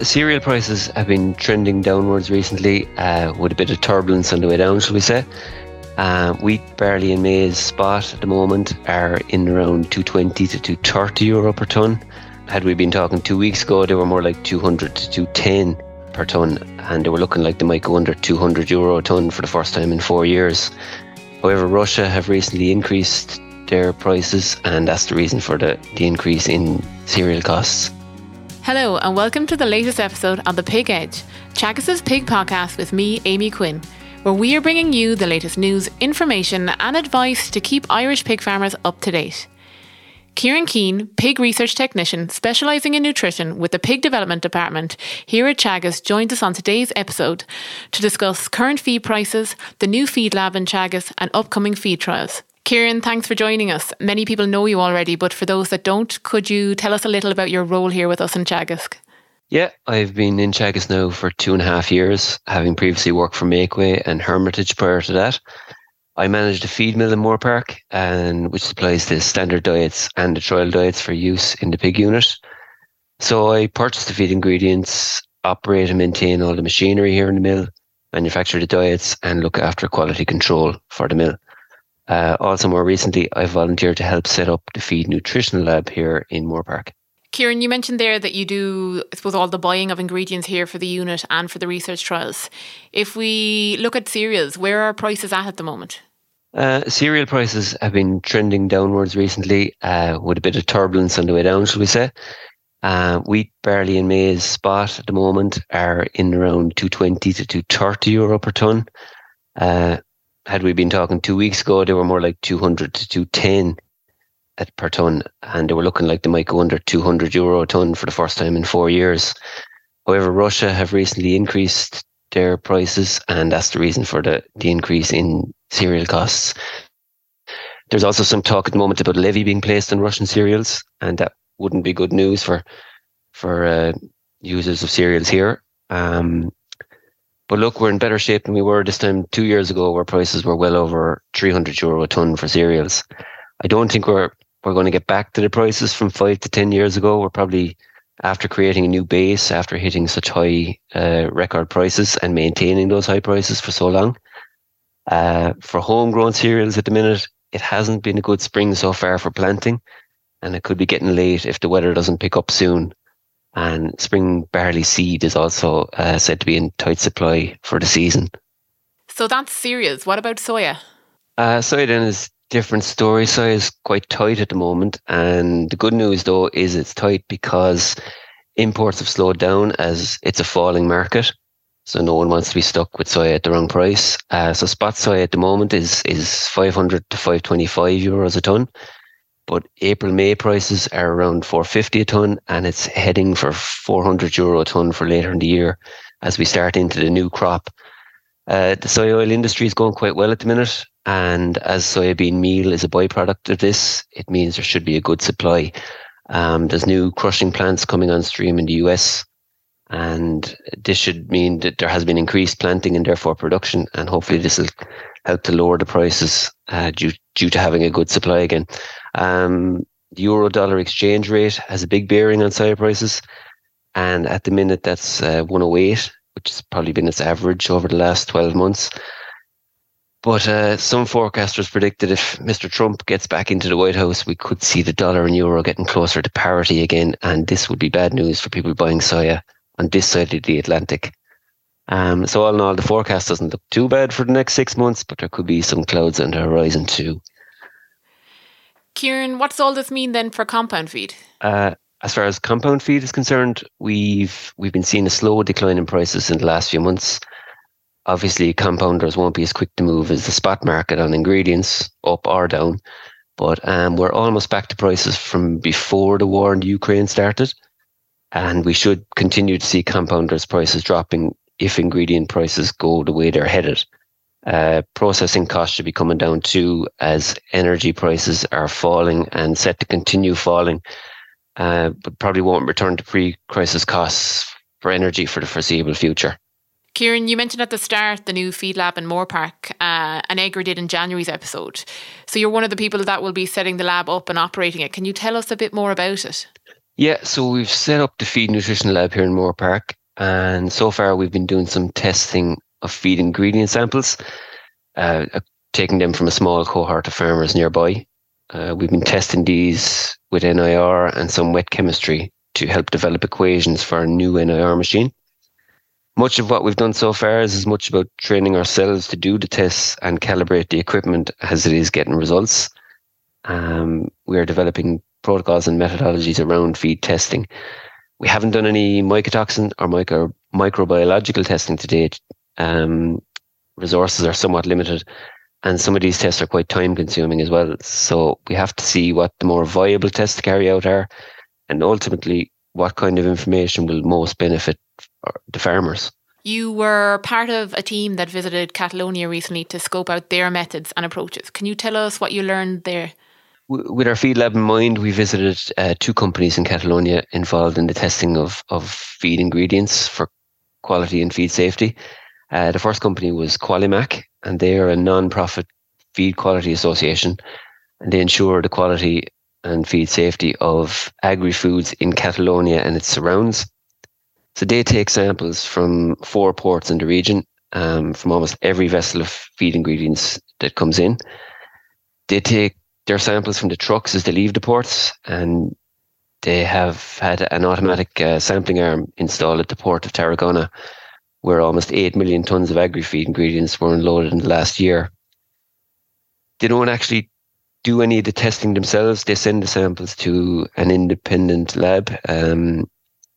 Cereal prices have been trending downwards recently with a bit of turbulence on the way down, shall we say. Wheat, barley and maize spot at the moment are in around 220 to 230 euro per tonne. Had we been talking 2 weeks ago, they were more like 200 to 210 per tonne, and they were looking like they might go under 200 euro a tonne for the first time in 4 years. However, Russia have recently increased their prices, and that's the reason for the increase in cereal costs. Hello and welcome to the latest episode of The Pig Edge, Teagasc's pig podcast with me, Amy Quinn, where we are bringing you the latest news, information and advice to keep Irish pig farmers up to date. Kieran Keane, pig research technician specialising in nutrition with the Pig Development Department here at Teagasc, joins us on today's episode to discuss current feed prices, the new feed lab in Teagasc and upcoming feed trials. Kieran, thanks for joining us. Many people know you already, but for those that don't, could you tell us a little about your role here with us in Teagasc? Yeah, I've been in Teagasc now for 2.5 years, having previously worked for Makeway and Hermitage prior to that. I manage a feed mill in Moorepark, which supplies the standard diets and the trial diets for use in the pig unit. So I purchase the feed ingredients, operate and maintain all the machinery here in the mill, manufacture the diets and look after quality control for the mill. Also, more recently, I volunteered to help set up the feed nutritional lab here in Moorepark. Kieran, you mentioned there that you do, I suppose, all the buying of ingredients here for the unit and for the research trials. If we look at cereals, where are prices at the moment? Cereal prices have been trending downwards recently with a bit of turbulence on the way down, shall we say. Wheat, barley and maize spot at the moment are in around 220 to 230 euro per tonne. Had we been talking 2 weeks ago, they were more like 200 to 210 per tonne, and they were looking like they might go under 200 euro a tonne for the first time in 4 years. However, Russia have recently increased their prices, and that's the reason for the increase in cereal costs. There's also some talk at the moment about a levy being placed on Russian cereals, and that wouldn't be good news for users of cereals here. But look, we're in better shape than we were this time 2 years ago, where prices were well over 300 euro a tonne for cereals. I don't think we're going to get back to the prices from 5 to 10 years ago. We're probably after creating a new base, after hitting such high record prices and maintaining those high prices for so long. For homegrown cereals at the minute, it hasn't been a good spring so far for planting, and it could be getting late if the weather doesn't pick up soon. And spring barley seed is also said to be in tight supply for the season. So that's cereals. What about soya? Soya then is different story. Soya is quite tight at the moment. And the good news though is it's tight because imports have slowed down as it's a falling market. So no one wants to be stuck with soya at the wrong price. So spot soya at the moment is 500 to 525 euros a tonne. But April-May prices are around 450 a tonne, and it's heading for 400 euro a tonne for later in the year as we start into the new crop. The soya oil industry is going quite well at the minute, and as soybean meal is a byproduct of this, it means there should be a good supply. There's new crushing plants coming on stream in the US, and this should mean that there has been increased planting and therefore production, and hopefully this will help to lower the prices due to having a good supply again. The euro-dollar exchange rate has a big bearing on soya prices, and at the minute that's 108, which has probably been its average over the last 12 months. But some forecasters predicted if Mr. Trump gets back into the White House, we could see the dollar and euro getting closer to parity again, and this would be bad news for people buying soya on this side of the Atlantic. So all in all, the forecast doesn't look too bad for the next 6 months, but there could be some clouds on the horizon too. Kieran, what does all this mean then for compound feed? As far as compound feed is concerned, we've been seeing a slow decline in prices in the last few months. Obviously, compounders won't be as quick to move as the spot market on ingredients, up or down. But we're almost back to prices from before the war in the Ukraine started. And we should continue to see compounders' prices dropping if ingredient prices go the way they're headed. Processing costs should be coming down too, as energy prices are falling and set to continue falling, but probably won't return to pre-crisis costs for energy for the foreseeable future. Kieran, you mentioned at the start the new feed lab in Moorepark, an egg did in January's episode. So you're one of the people that will be setting the lab up and operating it. Can you tell us a bit more about it? Yeah, so we've set up the feed nutrition lab here in Moore Park, and so far we've been doing some testing of feed ingredient samples, taking them from a small cohort of farmers nearby. We've been testing these with NIR and some wet chemistry to help develop equations for our new NIR machine. Much of what we've done so far is as much about training ourselves to do the tests and calibrate the equipment as it is getting results. We are developing protocols and methodologies around feed testing. We haven't done any mycotoxin or microbiological testing to date. Resources are somewhat limited, and some of these tests are quite time consuming as well. So we have to see what the more viable tests to carry out are, and ultimately what kind of information will most benefit the farmers. You were part of a team that visited Catalonia recently to scope out their methods and approaches. Can you tell us what you learned there? With our feed lab in mind, we visited 2 companies in Catalonia involved in the testing of feed ingredients for quality and feed safety. The first company was Qualimac, and they are a non-profit feed quality association, and they ensure the quality and feed safety of agri-foods in Catalonia and its surrounds. So they take samples from 4 ports in the region, from almost every vessel of feed ingredients that comes in. They take their samples from the trucks as they leave the ports, and they have had an automatic sampling arm installed at the port of Tarragona, where almost 8 million tons of agri-feed ingredients were unloaded in the last year. They don't actually do any of the testing themselves. They send the samples to an independent lab to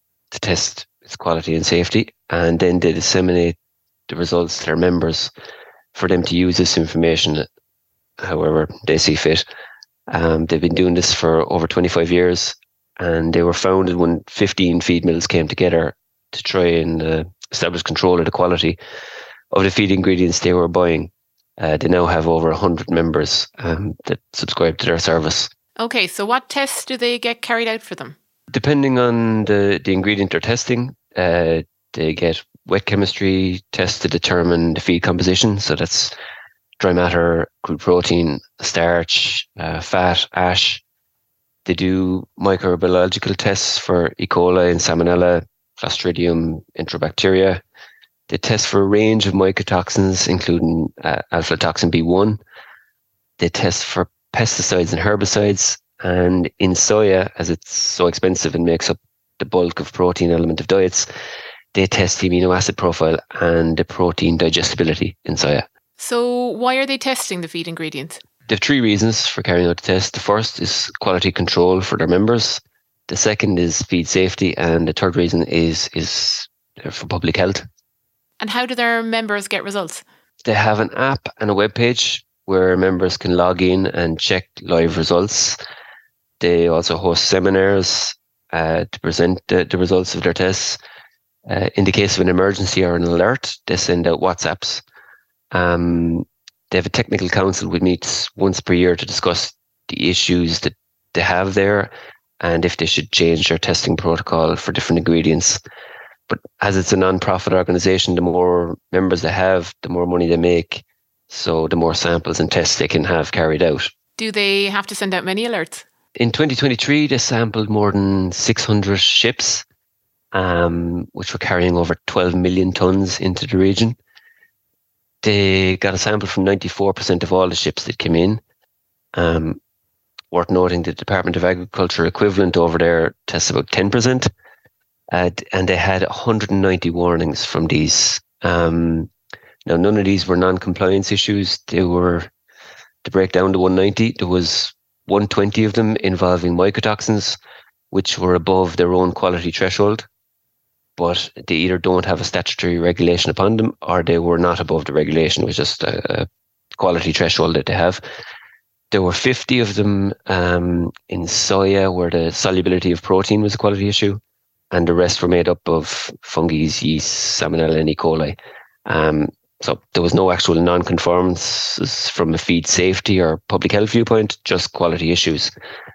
test its quality and safety, and then they disseminate the results to their members for them to use this information however they see fit. They've been doing this for over 25 years, and they were founded when 15 feed mills came together to try and establish control of the quality of the feed ingredients they were buying. They now have over 100 members that subscribe to their service. Okay, so what tests do they get carried out for them? Depending on the ingredient they're testing, they get wet chemistry tests to determine the feed composition. So that's dry matter, crude protein, starch, fat, ash. They do microbiological tests for E. coli and Salmonella, Clostridium, Enterobacteria. They test for a range of mycotoxins, including alpha-toxin B1. They test for pesticides and herbicides. And in soya, as it's so expensive and makes up the bulk of protein element of diets, they test the amino acid profile and the protein digestibility in soya. So why are they testing the feed ingredients? They have 3 reasons for carrying out the test. The first is quality control for their members. The second is feed safety. And the third reason is for public health. And how do their members get results? They have an app and a web page where members can log in and check live results. They also host seminars to present the results of their tests. In the case of an emergency or an alert, they send out WhatsApps. They have a technical council which meets once per year to discuss the issues that they have there and if they should change their testing protocol for different ingredients. But as it's a non-profit organisation, the more members they have, the more money they make. So the more samples and tests they can have carried out. Do they have to send out many alerts? In 2023, they sampled more than 600 ships, which were carrying over 12 million tons into the region. They got a sample from 94% of all the ships that came in. Worth noting, the Department of Agriculture equivalent over there tests about 10%. And they had 190 warnings from these. Now, none of these were non-compliance issues. They were, to break down to 190, there was 120 of them involving mycotoxins, which were above their own quality threshold. But they either don't have a statutory regulation upon them or they were not above the regulation. It was just a quality threshold that they have. There were 50 of them in soya where the solubility of protein was a quality issue. And the rest were made up of fungi, yeast, Salmonella and E. coli. So there was no actual non-conformances from a feed safety or public health viewpoint, just quality issues.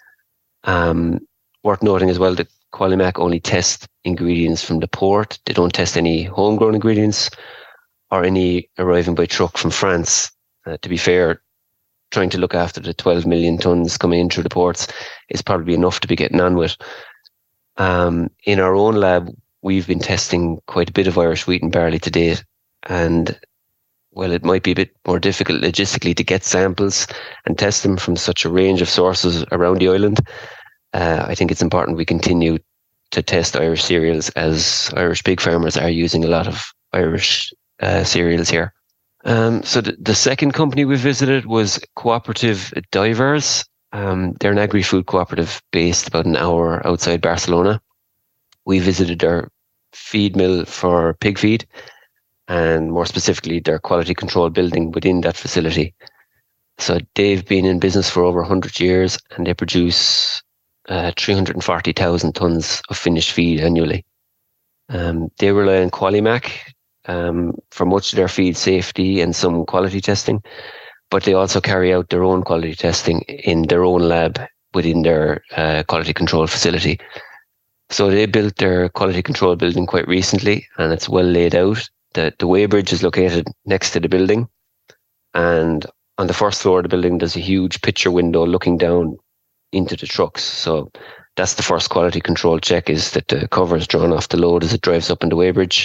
Worth noting as well that Qualimac only tests ingredients from the port. They don't test any homegrown ingredients or any arriving by truck from France. To be fair, trying to look after the 12 million tons coming in through the ports is probably enough to be getting on with. In our own lab, we've been testing quite a bit of Irish wheat and barley to date. And well, it might be a bit more difficult logistically to get samples and test them from such a range of sources around the island. I think it's important we continue to test Irish cereals, as Irish pig farmers are using a lot of Irish cereals here. So the second company we visited was Cooperative Divers. They're an agri-food cooperative based about an hour outside Barcelona. We visited their feed mill for pig feed, and more specifically their quality control building within that facility. So they've been in business for over 100 years, and they produce 340,000 tonnes of finished feed annually. They rely on Qualimac for much of their feed safety and some quality testing, but they also carry out their own quality testing in their own lab within their quality control facility. So they built their quality control building quite recently, and it's well laid out. The weighbridge is located next to the building, and on the first floor of the building there's a huge picture window looking down into the trucks. So that's the first quality control check, is that the cover is drawn off the load as it drives up in the weighbridge,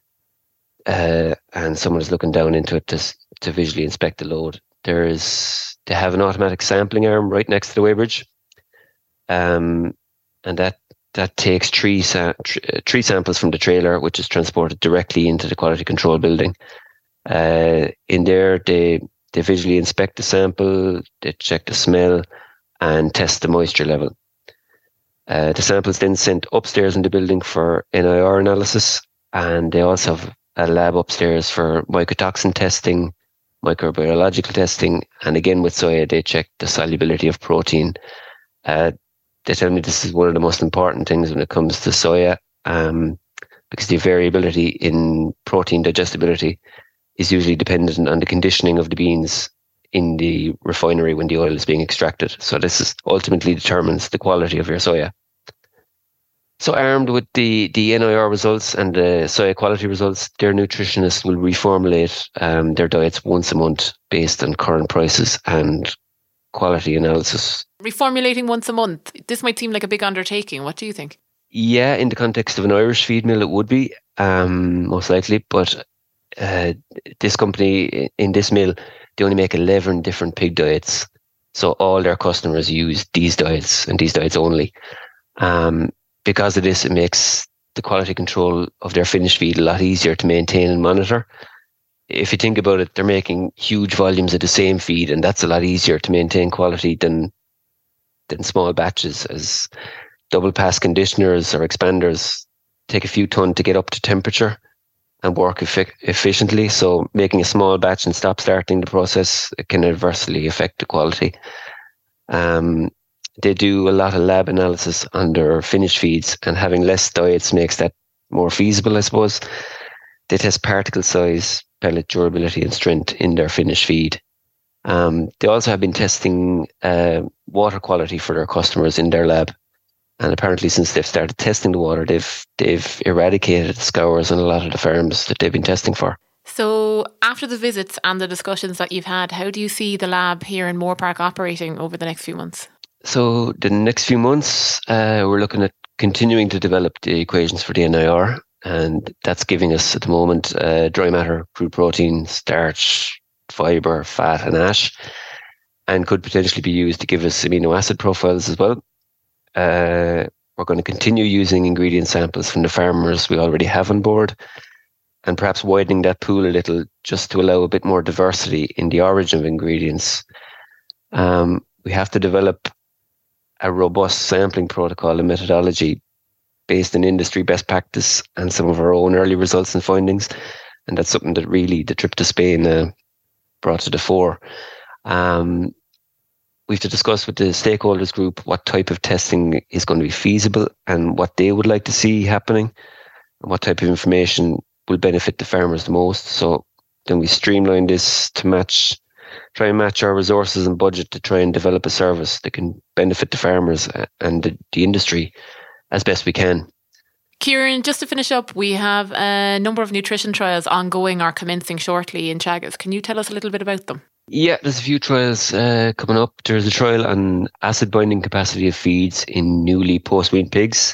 and someone is looking down into it to visually inspect the load. They have an automatic sampling arm right next to the weighbridge, and that takes three samples from the trailer, which is transported directly into the quality control building. In there, they visually inspect the sample, they check the smell, and test the moisture level. The sample is then sent upstairs in the building for NIR analysis, and they also have a lab upstairs for mycotoxin testing, microbiological testing, and again with soya, they check the solubility of protein. They tell me this is one of the most important things when it comes to soya, because the variability in protein digestibility is usually dependent on the conditioning of the beans in the refinery when the oil is being extracted. So this ultimately determines the quality of your soya. So armed with the NIR results and the soya quality results, their nutritionists will reformulate their diets once a month based on current prices and quality analysis. Reformulating once a month, this might seem like a big undertaking. What do you think? Yeah, in the context of an Irish feed mill, it would be, most likely. But this company, in this mill, they only make 11 different pig diets. So all their customers use these diets and these diets only. Because of this, it makes the quality control of their finished feed a lot easier to maintain and monitor. If you think about it, they're making huge volumes of the same feed, and that's a lot easier to maintain quality than small batches, as double pass conditioners or expanders take a few ton to get up to temperature and work efficiently. So making a small batch and starting the process, it can adversely affect the quality. They do a lot of lab analysis on their finished feeds, and having less diets makes that more feasible, I suppose. They test particle size, pellet durability and strength in their finished feed. They also have been testing water quality for their customers in their lab. And apparently since they've started testing the water, they've eradicated scours on a lot of the farms that they've been testing for. So after the visits and the discussions that you've had, how do you see the lab here in Moorepark operating over the next few months? So the next few months, we're looking at continuing to develop the equations for the NIR. And that's giving us at the moment dry matter, crude protein, starch, fibre, fat and ash, and could potentially be used to give us amino acid profiles as well. We're going to continue using ingredient samples from the farmers we already have on board, and perhaps widening that pool a little just to allow a bit more diversity in the origin of ingredients. We have to develop a robust sampling protocol and methodology based on industry best practice and some of our own early results and findings. And that's something that really the trip to Spain brought to the fore. We have to discuss with the stakeholders group what type of testing is going to be feasible and what they would like to see happening, and what type of information will benefit the farmers the most. So then we streamline this to try and match our resources and budget to try and develop a service that can benefit the farmers and the industry as best we can. Kieran, just to finish up, we have a number of nutrition trials ongoing or commencing shortly in Teagasc. Can you tell us a little bit about them? Yeah, there's a few trials coming up. There's a trial on acid binding capacity of feeds in newly post-wean pigs.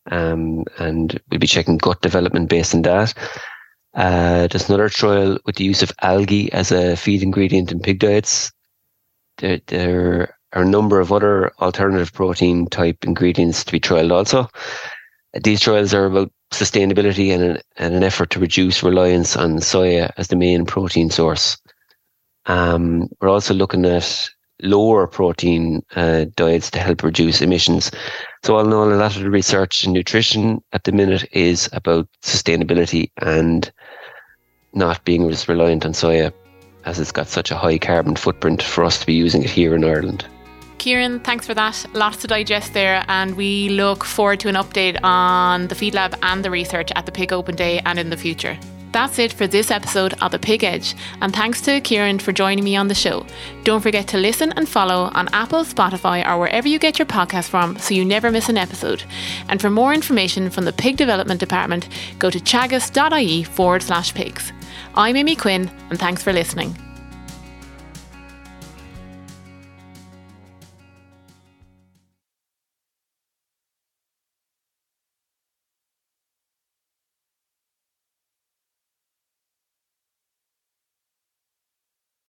and we'll be checking gut development based on that. There's another trial with the use of algae as a feed ingredient in pig diets. There are a number of other alternative protein type ingredients to be trialled also. These trials are about sustainability and an effort to reduce reliance on soya as the main protein source. We're also looking at lower protein diets to help reduce emissions. So all in all, a lot of the research in nutrition at the minute is about sustainability and not being as reliant on soya, as it's got such a high carbon footprint for us to be using it here in Ireland. Kieran, thanks for that. Lots to digest there, and we look forward to an update on the Feed Lab and the research at the Pig Open Day and in the future. That's it for this episode of The Pig Edge, and thanks to Kieran for joining me on the show. Don't forget to listen and follow on Apple, Spotify, or wherever you get your podcast from so you never miss an episode. And for more information from the Pig Development Department, go to teagasc.ie/pigs. I'm Amy Quinn, and thanks for listening.